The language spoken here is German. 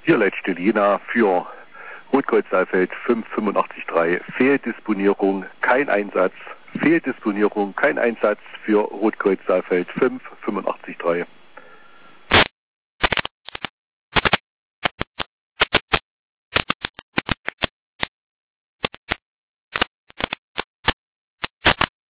Hier letzte Lina für Rotkreuz Saalfeld 585.3. Fehldisponierung, kein Einsatz. Fehldisponierung, kein Einsatz für Rotkreuz Saalfeld 585.3.